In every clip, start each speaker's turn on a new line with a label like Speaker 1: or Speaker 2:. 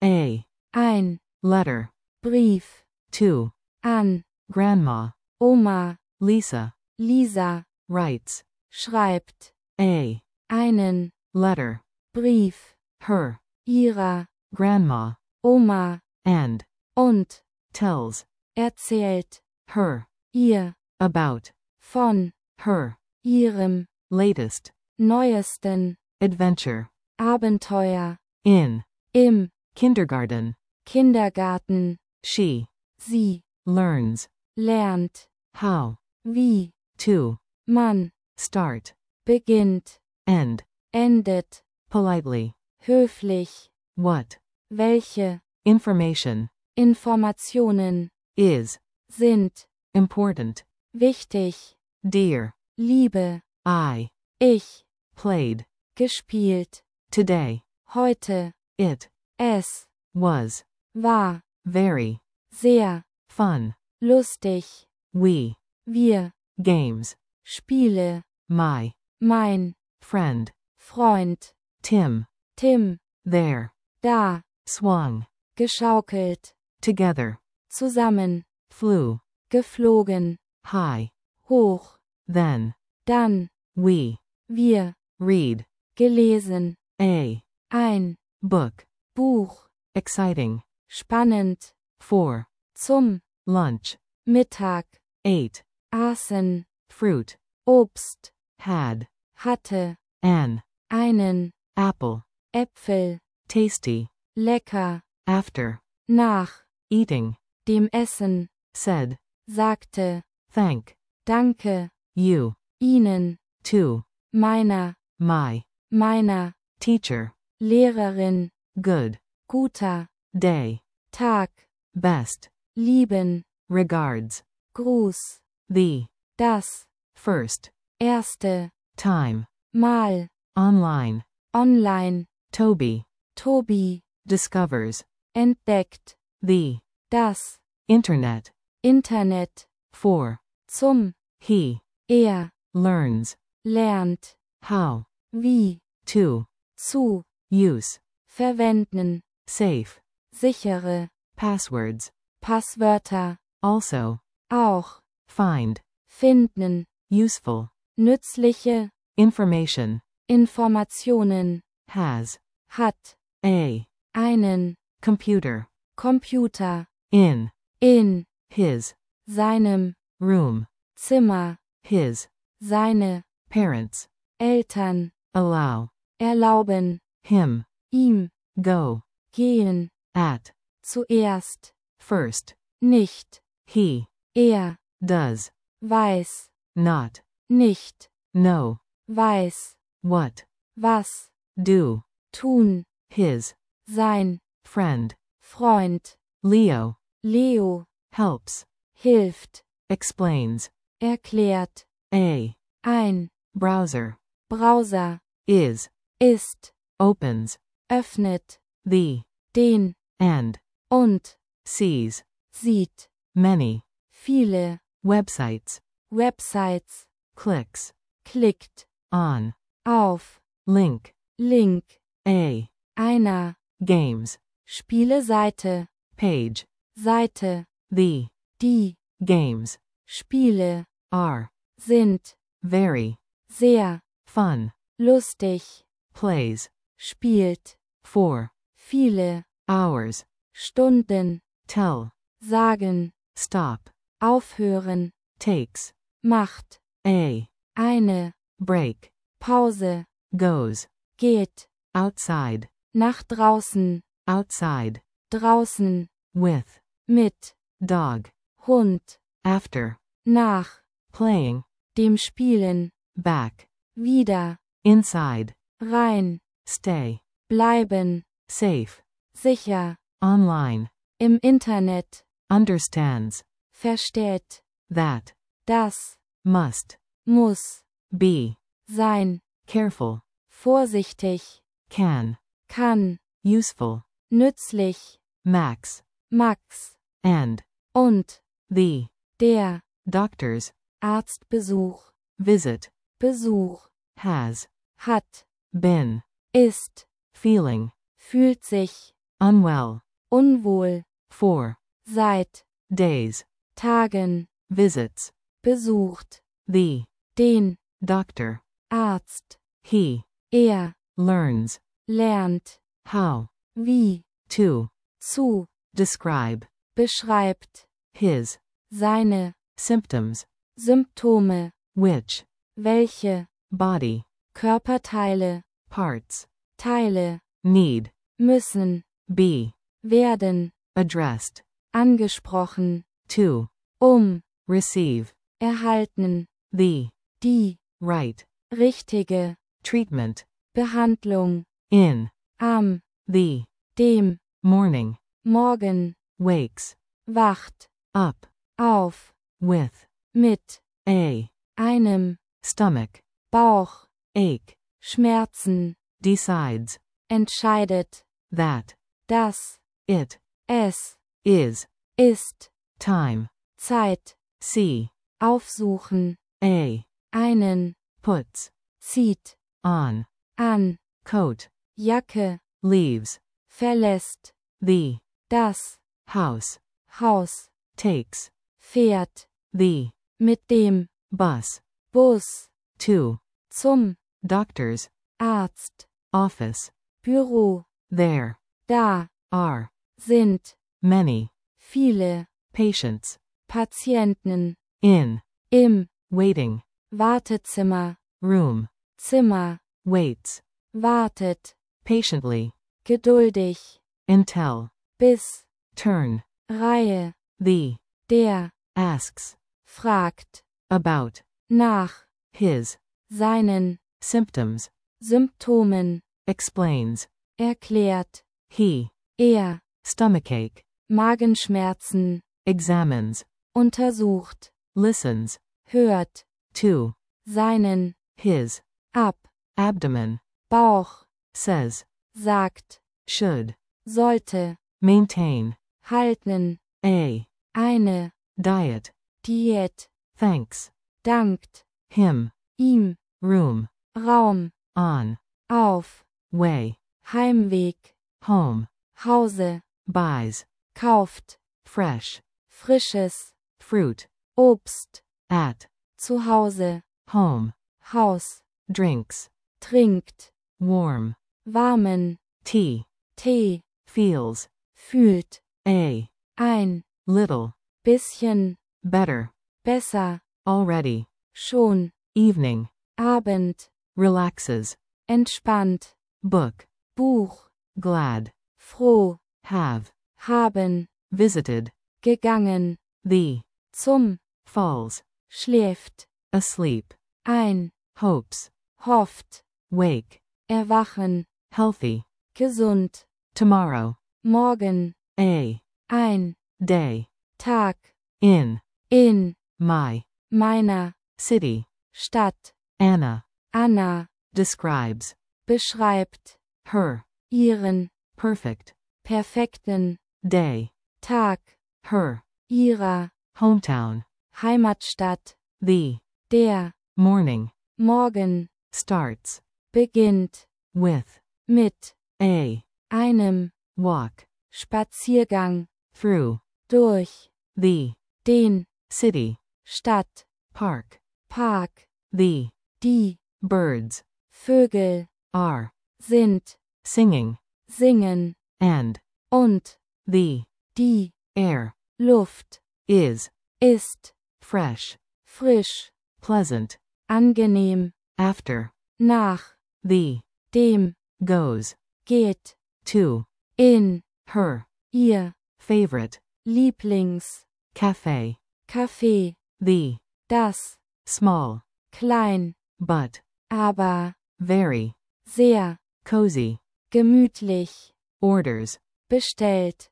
Speaker 1: ein
Speaker 2: letter,
Speaker 1: Brief,
Speaker 2: to
Speaker 1: an
Speaker 2: grandma.
Speaker 1: Oma,
Speaker 2: Lisa
Speaker 1: Lisa,
Speaker 2: writes
Speaker 1: schreibt,
Speaker 2: einen
Speaker 1: letter,
Speaker 2: Brief,
Speaker 1: her,
Speaker 2: ihrer
Speaker 1: grandma,
Speaker 2: Oma,
Speaker 1: and
Speaker 2: und
Speaker 1: tells,
Speaker 2: erzählt
Speaker 1: her,
Speaker 2: ihr
Speaker 1: about,
Speaker 2: von
Speaker 1: her,
Speaker 2: ihrem
Speaker 1: latest,
Speaker 2: neuesten
Speaker 1: adventure,
Speaker 2: Abenteuer
Speaker 1: in,
Speaker 2: im
Speaker 1: kindergarten.
Speaker 2: Kindergarten.
Speaker 1: She
Speaker 2: Sie
Speaker 1: learns,
Speaker 2: lernt,
Speaker 1: how,
Speaker 2: wie
Speaker 1: to,
Speaker 2: man
Speaker 1: start,
Speaker 2: beginnt,
Speaker 1: end,
Speaker 2: endet,
Speaker 1: politely,
Speaker 2: höflich,
Speaker 1: what,
Speaker 2: welche
Speaker 1: information,
Speaker 2: Informationen
Speaker 1: is,
Speaker 2: sind
Speaker 1: important,
Speaker 2: wichtig,
Speaker 1: dear,
Speaker 2: Liebe, ich,
Speaker 1: played,
Speaker 2: gespielt,
Speaker 1: today,
Speaker 2: heute,
Speaker 1: it,
Speaker 2: es,
Speaker 1: was,
Speaker 2: war,
Speaker 1: very,
Speaker 2: sehr,
Speaker 1: fun,
Speaker 2: lustig,
Speaker 1: we,
Speaker 2: wir,
Speaker 1: games,
Speaker 2: Spiele,
Speaker 1: my,
Speaker 2: mein,
Speaker 1: friend,
Speaker 2: Freund,
Speaker 1: Tim,
Speaker 2: Tim,
Speaker 1: there,
Speaker 2: da,
Speaker 1: swung,
Speaker 2: geschaukelt,
Speaker 1: together,
Speaker 2: zusammen,
Speaker 1: flew,
Speaker 2: geflogen,
Speaker 1: high,
Speaker 2: hoch,
Speaker 1: then,
Speaker 2: dann,
Speaker 1: we,
Speaker 2: wir,
Speaker 1: read,
Speaker 2: gelesen,
Speaker 1: ein, book,
Speaker 2: Buch,
Speaker 1: exciting,
Speaker 2: spannend,
Speaker 1: for,
Speaker 2: zum,
Speaker 1: lunch,
Speaker 2: Mittag,
Speaker 1: ate,
Speaker 2: aßen,
Speaker 1: fruit,
Speaker 2: Obst,
Speaker 1: had,
Speaker 2: hatte,
Speaker 1: einen, apple,
Speaker 2: Äpfel,
Speaker 1: tasty,
Speaker 2: lecker,
Speaker 1: after,
Speaker 2: nach,
Speaker 1: eating,
Speaker 2: dem Essen,
Speaker 1: said,
Speaker 2: sagte,
Speaker 1: thank,
Speaker 2: danke,
Speaker 1: you,
Speaker 2: Ihnen,
Speaker 1: to,
Speaker 2: meiner,
Speaker 1: my,
Speaker 2: meiner,
Speaker 1: teacher,
Speaker 2: Lehrerin,
Speaker 1: good,
Speaker 2: guter,
Speaker 1: day,
Speaker 2: Tag,
Speaker 1: best,
Speaker 2: lieben,
Speaker 1: regards,
Speaker 2: Gruß,
Speaker 1: the,
Speaker 2: das,
Speaker 1: first,
Speaker 2: erste,
Speaker 1: time,
Speaker 2: Mal,
Speaker 1: online,
Speaker 2: online,
Speaker 1: Toby,
Speaker 2: Tobi,
Speaker 1: discovers,
Speaker 2: entdeckt,
Speaker 1: the,
Speaker 2: das,
Speaker 1: internet,
Speaker 2: Internet,
Speaker 1: for,
Speaker 2: zum,
Speaker 1: he,
Speaker 2: learns, lernt,
Speaker 1: how,
Speaker 2: wie,
Speaker 1: to,
Speaker 2: zu,
Speaker 1: use,
Speaker 2: verwenden,
Speaker 1: safe,
Speaker 2: sichere,
Speaker 1: passwords,
Speaker 2: Passwörter,
Speaker 1: also,
Speaker 2: auch,
Speaker 1: find,
Speaker 2: finden,
Speaker 1: useful,
Speaker 2: nützliche,
Speaker 1: information,
Speaker 2: Informationen,
Speaker 1: has,
Speaker 2: hat,
Speaker 1: einen, computer,
Speaker 2: Computer,
Speaker 1: in,
Speaker 2: his, seinem,
Speaker 1: room,
Speaker 2: Zimmer,
Speaker 1: his,
Speaker 2: seine,
Speaker 1: parents,
Speaker 2: Eltern,
Speaker 1: allow,
Speaker 2: erlauben,
Speaker 1: him,
Speaker 2: ihm,
Speaker 1: go,
Speaker 2: gehen,
Speaker 1: at,
Speaker 2: zuerst,
Speaker 1: first,
Speaker 2: nicht,
Speaker 1: he, does,
Speaker 2: weiß,
Speaker 1: not,
Speaker 2: nicht,
Speaker 1: know,
Speaker 2: weiß,
Speaker 1: what,
Speaker 2: was,
Speaker 1: do,
Speaker 2: tun,
Speaker 1: his,
Speaker 2: sein,
Speaker 1: friend,
Speaker 2: Freund,
Speaker 1: Leo,
Speaker 2: helps,
Speaker 1: hilft,
Speaker 2: explains,
Speaker 1: erklärt, ein,
Speaker 2: browser,
Speaker 1: Browser,
Speaker 2: ist,
Speaker 1: opens,
Speaker 2: öffnet,
Speaker 1: den,
Speaker 2: and,
Speaker 1: und,
Speaker 2: sees,
Speaker 1: sieht,
Speaker 2: many,
Speaker 1: viele,
Speaker 2: websites,
Speaker 1: Websites,
Speaker 2: clicks,
Speaker 1: klickt,
Speaker 2: on,
Speaker 1: auf,
Speaker 2: link,
Speaker 1: einer,
Speaker 2: games,
Speaker 1: Spieleseite,
Speaker 2: page,
Speaker 1: Seite,
Speaker 2: the,
Speaker 1: die,
Speaker 2: games,
Speaker 1: Spiele,
Speaker 2: are,
Speaker 1: sind,
Speaker 2: very,
Speaker 1: sehr,
Speaker 2: fun,
Speaker 1: lustig,
Speaker 2: plays,
Speaker 1: spielt,
Speaker 2: for,
Speaker 1: viele,
Speaker 2: hours,
Speaker 1: Stunden,
Speaker 2: tell,
Speaker 1: sagen,
Speaker 2: stop,
Speaker 1: aufhören,
Speaker 2: takes,
Speaker 1: macht, eine,
Speaker 2: break,
Speaker 1: Pause,
Speaker 2: goes,
Speaker 1: geht,
Speaker 2: outside,
Speaker 1: nach draußen,
Speaker 2: outside,
Speaker 1: draußen,
Speaker 2: with,
Speaker 1: mit,
Speaker 2: dog,
Speaker 1: Hund,
Speaker 2: after,
Speaker 1: nach,
Speaker 2: playing,
Speaker 1: dem Spielen,
Speaker 2: back,
Speaker 1: wieder,
Speaker 2: inside,
Speaker 1: rein,
Speaker 2: stay,
Speaker 1: bleiben,
Speaker 2: safe,
Speaker 1: sicher,
Speaker 2: online,
Speaker 1: im Internet,
Speaker 2: understands,
Speaker 1: versteht,
Speaker 2: that,
Speaker 1: das,
Speaker 2: must,
Speaker 1: muss,
Speaker 2: be,
Speaker 1: sein,
Speaker 2: careful,
Speaker 1: vorsichtig,
Speaker 2: can,
Speaker 1: kann,
Speaker 2: useful,
Speaker 1: nützlich,
Speaker 2: max,
Speaker 1: Max,
Speaker 2: and,
Speaker 1: und,
Speaker 2: the,
Speaker 1: der,
Speaker 2: doctor's,
Speaker 1: Arztbesuch,
Speaker 2: visit,
Speaker 1: Besuch,
Speaker 2: has,
Speaker 1: hat,
Speaker 2: been,
Speaker 1: ist,
Speaker 2: feeling,
Speaker 1: fühlt sich,
Speaker 2: unwell,
Speaker 1: unwohl,
Speaker 2: for,
Speaker 1: seit,
Speaker 2: days,
Speaker 1: Tagen,
Speaker 2: visits,
Speaker 1: besucht,
Speaker 2: the,
Speaker 1: den,
Speaker 2: doctor,
Speaker 1: Arzt,
Speaker 2: he,
Speaker 1: learns, lernt,
Speaker 2: how,
Speaker 1: wie,
Speaker 2: to,
Speaker 1: zu,
Speaker 2: describe,
Speaker 1: beschreibt,
Speaker 2: his,
Speaker 1: seine,
Speaker 2: symptoms,
Speaker 1: Symptome,
Speaker 2: which,
Speaker 1: welche,
Speaker 2: body,
Speaker 1: Körperteile,
Speaker 2: parts,
Speaker 1: Teile,
Speaker 2: need,
Speaker 1: müssen,
Speaker 2: be,
Speaker 1: werden,
Speaker 2: addressed,
Speaker 1: angesprochen,
Speaker 2: to, receive,
Speaker 1: erhalten,
Speaker 2: the,
Speaker 1: die,
Speaker 2: right,
Speaker 1: richtige,
Speaker 2: treatment,
Speaker 1: Behandlung,
Speaker 2: in,
Speaker 1: am,
Speaker 2: the,
Speaker 1: dem,
Speaker 2: morning,
Speaker 1: Morgen,
Speaker 2: wakes,
Speaker 1: wacht,
Speaker 2: up,
Speaker 1: auf,
Speaker 2: with,
Speaker 1: mit,
Speaker 2: einem, stomach,
Speaker 1: Bauch,
Speaker 2: ache,
Speaker 1: Schmerzen,
Speaker 2: decides,
Speaker 1: entscheidet,
Speaker 2: that,
Speaker 1: dass,
Speaker 2: it,
Speaker 1: es,
Speaker 2: is,
Speaker 1: ist,
Speaker 2: time,
Speaker 1: Zeit,
Speaker 2: see,
Speaker 1: aufsuchen, einen,
Speaker 2: puts,
Speaker 1: zieht,
Speaker 2: on,
Speaker 1: an,
Speaker 2: coat,
Speaker 1: Jacke,
Speaker 2: leaves,
Speaker 1: verlässt,
Speaker 2: the,
Speaker 1: das,
Speaker 2: house,
Speaker 1: Haus,
Speaker 2: takes,
Speaker 1: fährt,
Speaker 2: the,
Speaker 1: mit dem,
Speaker 2: bus,
Speaker 1: Bus,
Speaker 2: to,
Speaker 1: zum,
Speaker 2: doctor's,
Speaker 1: Arzt,
Speaker 2: office,
Speaker 1: Büro,
Speaker 2: there,
Speaker 1: da,
Speaker 2: are,
Speaker 1: sind,
Speaker 2: many,
Speaker 1: viele,
Speaker 2: patients,
Speaker 1: Patienten,
Speaker 2: in,
Speaker 1: im,
Speaker 2: waiting,
Speaker 1: Wartezimmer,
Speaker 2: room,
Speaker 1: Zimmer,
Speaker 2: waits,
Speaker 1: wartet,
Speaker 2: patiently,
Speaker 1: geduldig,
Speaker 2: until,
Speaker 1: bis,
Speaker 2: turn,
Speaker 1: Reihe,
Speaker 2: the,
Speaker 1: der,
Speaker 2: asks,
Speaker 1: fragt,
Speaker 2: about,
Speaker 1: nach,
Speaker 2: his,
Speaker 1: seinen,
Speaker 2: symptoms,
Speaker 1: Symptomen,
Speaker 2: explains,
Speaker 1: erklärt,
Speaker 2: he, stomachache,
Speaker 1: Magenschmerzen,
Speaker 2: examines,
Speaker 1: untersucht,
Speaker 2: listens,
Speaker 1: hört,
Speaker 2: to,
Speaker 1: seinen,
Speaker 2: his,
Speaker 1: ab,
Speaker 2: abdomen,
Speaker 1: Bauch,
Speaker 2: says,
Speaker 1: sagt,
Speaker 2: should,
Speaker 1: sollte,
Speaker 2: maintain,
Speaker 1: halten, eine,
Speaker 2: diet,
Speaker 1: Diät,
Speaker 2: thanks,
Speaker 1: dankt,
Speaker 2: him,
Speaker 1: ihm,
Speaker 2: room,
Speaker 1: Raum,
Speaker 2: on,
Speaker 1: auf,
Speaker 2: way,
Speaker 1: Heimweg,
Speaker 2: home,
Speaker 1: Hause,
Speaker 2: buys,
Speaker 1: kauft,
Speaker 2: fresh,
Speaker 1: frisches,
Speaker 2: fruit,
Speaker 1: Obst,
Speaker 2: at,
Speaker 1: zu Hause,
Speaker 2: home,
Speaker 1: Haus,
Speaker 2: drinks,
Speaker 1: trinkt,
Speaker 2: warm,
Speaker 1: warmen,
Speaker 2: tea,
Speaker 1: Tee,
Speaker 2: feels,
Speaker 1: fühlt,
Speaker 2: ein, little,
Speaker 1: bisschen,
Speaker 2: better,
Speaker 1: besser,
Speaker 2: already,
Speaker 1: schon,
Speaker 2: evening,
Speaker 1: Abend,
Speaker 2: relaxes,
Speaker 1: entspannt,
Speaker 2: book,
Speaker 1: Buch,
Speaker 2: glad,
Speaker 1: froh,
Speaker 2: have,
Speaker 1: haben,
Speaker 2: visited,
Speaker 1: gegangen,
Speaker 2: the,
Speaker 1: zum,
Speaker 2: falls,
Speaker 1: schläft,
Speaker 2: asleep,
Speaker 1: ein,
Speaker 2: hopes,
Speaker 1: hofft,
Speaker 2: wake,
Speaker 1: erwachen,
Speaker 2: healthy,
Speaker 1: gesund,
Speaker 2: tomorrow,
Speaker 1: morgen, ein,
Speaker 2: day,
Speaker 1: Tag,
Speaker 2: in,
Speaker 1: my,
Speaker 2: my,
Speaker 1: meiner,
Speaker 2: city,
Speaker 1: Stadt,
Speaker 2: Anna,
Speaker 1: describes,
Speaker 2: beschreibt, her,
Speaker 1: ihren,
Speaker 2: perfect,
Speaker 1: perfekten,
Speaker 2: day,
Speaker 1: Tag,
Speaker 2: her,
Speaker 1: ihrer,
Speaker 2: hometown,
Speaker 1: Heimatstadt,
Speaker 2: the,
Speaker 1: der,
Speaker 2: morning,
Speaker 1: Morgen,
Speaker 2: starts,
Speaker 1: beginnt,
Speaker 2: with,
Speaker 1: mit,
Speaker 2: einem,
Speaker 1: einem,
Speaker 2: walk,
Speaker 1: Spaziergang,
Speaker 2: through,
Speaker 1: durch,
Speaker 2: the,
Speaker 1: den,
Speaker 2: city,
Speaker 1: Stadt,
Speaker 2: park,
Speaker 1: Park,
Speaker 2: the,
Speaker 1: die,
Speaker 2: birds,
Speaker 1: Vögel,
Speaker 2: are,
Speaker 1: sind,
Speaker 2: singing,
Speaker 1: singen,
Speaker 2: and,
Speaker 1: und,
Speaker 2: the,
Speaker 1: die,
Speaker 2: air,
Speaker 1: Luft,
Speaker 2: is, fresh,
Speaker 1: frisch,
Speaker 2: pleasant,
Speaker 1: angenehm,
Speaker 2: after,
Speaker 1: nach,
Speaker 2: the,
Speaker 1: dem,
Speaker 2: goes,
Speaker 1: geht,
Speaker 2: to,
Speaker 1: in,
Speaker 2: her,
Speaker 1: ihr,
Speaker 2: favorite,
Speaker 1: Lieblings,
Speaker 2: cafe,
Speaker 1: Kaffee,
Speaker 2: the,
Speaker 1: das,
Speaker 2: small,
Speaker 1: klein,
Speaker 2: but,
Speaker 1: aber,
Speaker 2: very,
Speaker 1: sehr,
Speaker 2: cozy,
Speaker 1: gemütlich,
Speaker 2: orders,
Speaker 1: bestellt,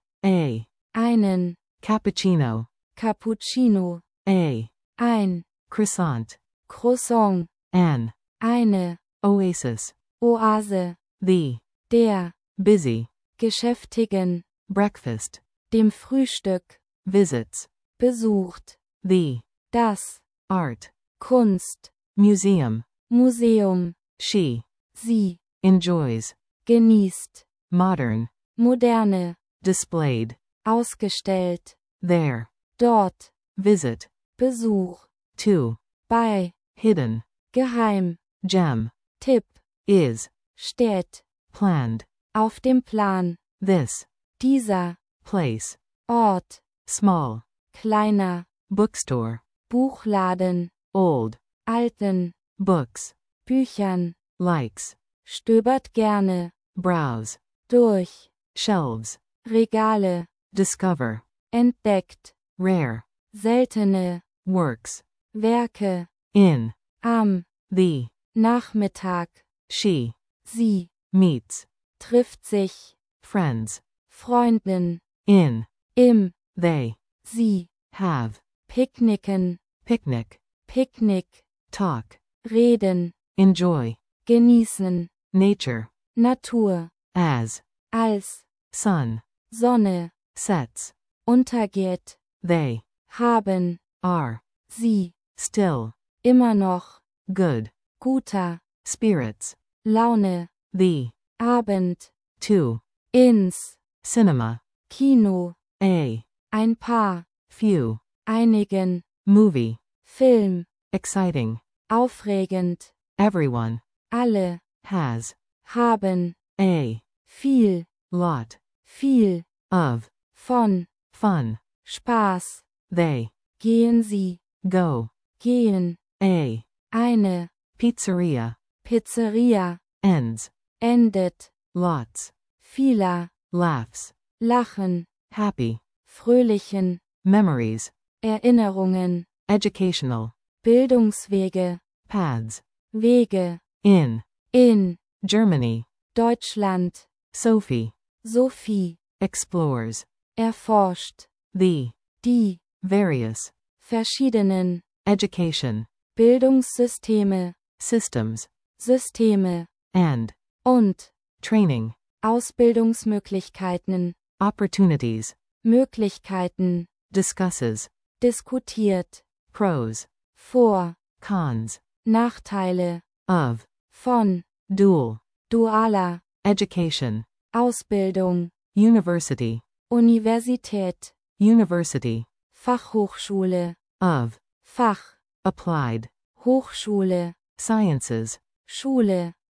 Speaker 1: einen,
Speaker 2: cappuccino,
Speaker 1: Cappuccino, ein,
Speaker 2: croissant,
Speaker 1: Croissant, eine,
Speaker 2: oasis,
Speaker 1: Oase,
Speaker 2: the,
Speaker 1: der,
Speaker 2: busy,
Speaker 1: Geschäftigen,
Speaker 2: breakfast,
Speaker 1: dem Frühstück,
Speaker 2: visits,
Speaker 1: besucht,
Speaker 2: the,
Speaker 1: das,
Speaker 2: art,
Speaker 1: Kunst,
Speaker 2: museum,
Speaker 1: Museum,
Speaker 2: she,
Speaker 1: sie,
Speaker 2: enjoys,
Speaker 1: genießt,
Speaker 2: modern,
Speaker 1: moderne,
Speaker 2: displayed,
Speaker 1: ausgestellt,
Speaker 2: there,
Speaker 1: dort,
Speaker 2: visit,
Speaker 1: Besuch,
Speaker 2: to,
Speaker 1: bei,
Speaker 2: hidden,
Speaker 1: geheim,
Speaker 2: gem,
Speaker 1: Tipp,
Speaker 2: is,
Speaker 1: steht,
Speaker 2: planned,
Speaker 1: auf dem Plan,
Speaker 2: this,
Speaker 1: dieser,
Speaker 2: place,
Speaker 1: Ort,
Speaker 2: small,
Speaker 1: kleiner,
Speaker 2: bookstore,
Speaker 1: Buchladen,
Speaker 2: old,
Speaker 1: alten,
Speaker 2: books,
Speaker 1: Büchern,
Speaker 2: likes,
Speaker 1: stöbert gerne,
Speaker 2: browse,
Speaker 1: durch,
Speaker 2: shelves,
Speaker 1: Regale,
Speaker 2: discover,
Speaker 1: entdeckt,
Speaker 2: rare,
Speaker 1: seltene,
Speaker 2: works,
Speaker 1: Werke,
Speaker 2: in,
Speaker 1: am,
Speaker 2: the,
Speaker 1: Nachmittag,
Speaker 2: she,
Speaker 1: sie,
Speaker 2: meets,
Speaker 1: trifft sich,
Speaker 2: friends,
Speaker 1: Freundin,
Speaker 2: in,
Speaker 1: im,
Speaker 2: they,
Speaker 1: sie,
Speaker 2: have,
Speaker 1: picknicken,
Speaker 2: picnic,
Speaker 1: Picknick,
Speaker 2: talk,
Speaker 1: reden,
Speaker 2: enjoy,
Speaker 1: genießen,
Speaker 2: nature,
Speaker 1: Natur,
Speaker 2: as,
Speaker 1: als,
Speaker 2: sun,
Speaker 1: Sonne,
Speaker 2: sets,
Speaker 1: untergeht,
Speaker 2: they,
Speaker 1: haben,
Speaker 2: are,
Speaker 1: sie,
Speaker 2: still,
Speaker 1: immer noch,
Speaker 2: good,
Speaker 1: guter,
Speaker 2: spirits,
Speaker 1: Laune,
Speaker 2: the,
Speaker 1: Abend,
Speaker 2: to,
Speaker 1: ins,
Speaker 2: cinema,
Speaker 1: Kino,
Speaker 2: a,
Speaker 1: ein paar,
Speaker 2: few,
Speaker 1: einigen,
Speaker 2: movie,
Speaker 1: Film,
Speaker 2: exciting,
Speaker 1: aufregend,
Speaker 2: everyone,
Speaker 1: alle,
Speaker 2: has,
Speaker 1: haben,
Speaker 2: a,
Speaker 1: viel,
Speaker 2: lot,
Speaker 1: viel,
Speaker 2: of,
Speaker 1: von,
Speaker 2: fun,
Speaker 1: Spaß,
Speaker 2: they,
Speaker 1: gehen Sie,
Speaker 2: go,
Speaker 1: gehen,
Speaker 2: a,
Speaker 1: eine,
Speaker 2: pizzeria,
Speaker 1: Pizzeria,
Speaker 2: ends,
Speaker 1: endet,
Speaker 2: lots,
Speaker 1: vieler,
Speaker 2: laughs,
Speaker 1: lachen,
Speaker 2: happy,
Speaker 1: fröhlichen,
Speaker 2: memories,
Speaker 1: Erinnerungen,
Speaker 2: educational,
Speaker 1: Bildungswege,
Speaker 2: paths,
Speaker 1: Wege,
Speaker 2: in,
Speaker 1: in,
Speaker 2: Germany,
Speaker 1: Deutschland,
Speaker 2: Sophie,
Speaker 1: Sophie,
Speaker 2: explores,
Speaker 1: erforscht,
Speaker 2: the,
Speaker 1: die,
Speaker 2: various,
Speaker 1: verschiedenen,
Speaker 2: education,
Speaker 1: Bildungssysteme,
Speaker 2: systems,
Speaker 1: Systeme,
Speaker 2: and,
Speaker 1: und,
Speaker 2: training,
Speaker 1: Ausbildungsmöglichkeiten,
Speaker 2: opportunities,
Speaker 1: Möglichkeiten,
Speaker 2: discusses,
Speaker 1: diskutiert,
Speaker 2: pros,
Speaker 1: vor,
Speaker 2: cons,
Speaker 1: Nachteile,
Speaker 2: of,
Speaker 1: von,
Speaker 2: dual,
Speaker 1: dualer,
Speaker 2: education,
Speaker 1: Ausbildung,
Speaker 2: university,
Speaker 1: Universität,
Speaker 2: university,
Speaker 1: Fachhochschule,
Speaker 2: of,
Speaker 1: Fach,
Speaker 2: applied,
Speaker 1: Hochschule,
Speaker 2: sciences,
Speaker 1: Schule,